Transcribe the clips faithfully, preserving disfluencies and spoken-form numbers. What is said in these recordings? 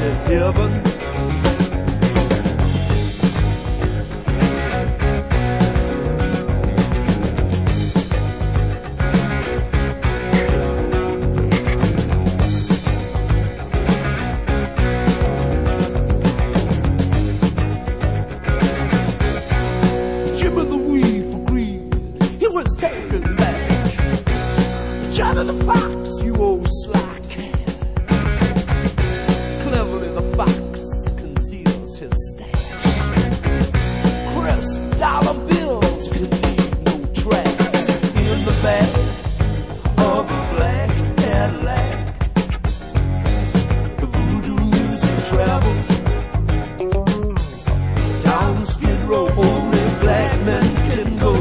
to heaven. Jimmy the weed for greed, he was taken back. Johnny the fox, you old sly cat. Cleverly the fox conceals his stash. Crisp dollar bills could leave no tracks in the back of a black Cadillac. The voodoo music traveled down Skid Row. Only black men can go.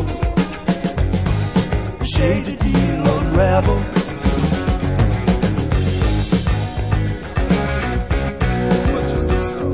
The shady deal unraveled. What is this stuff?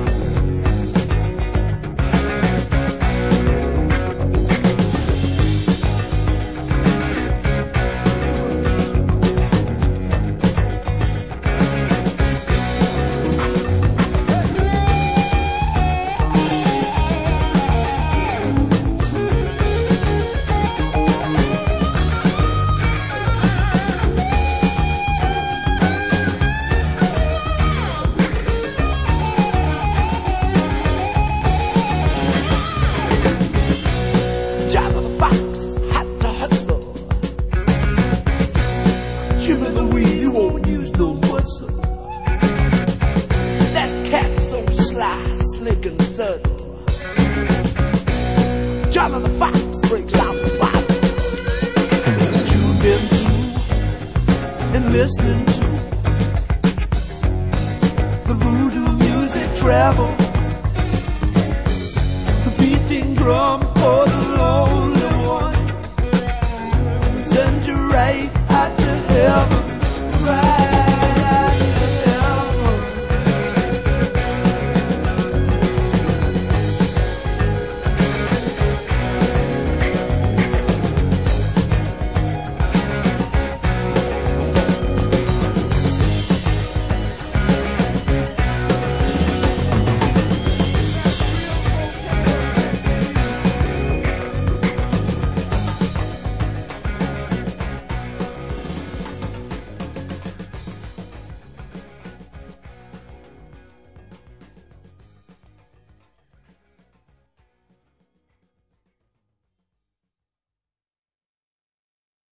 Jimmy the weed, you won't use no muscle. That cat's so sly, slick and subtle. Johnny the fox breaks out the bottle. Tuned into and listening to the voodoo music travel. The beating drum for the lonely one. Send you right out to heaven.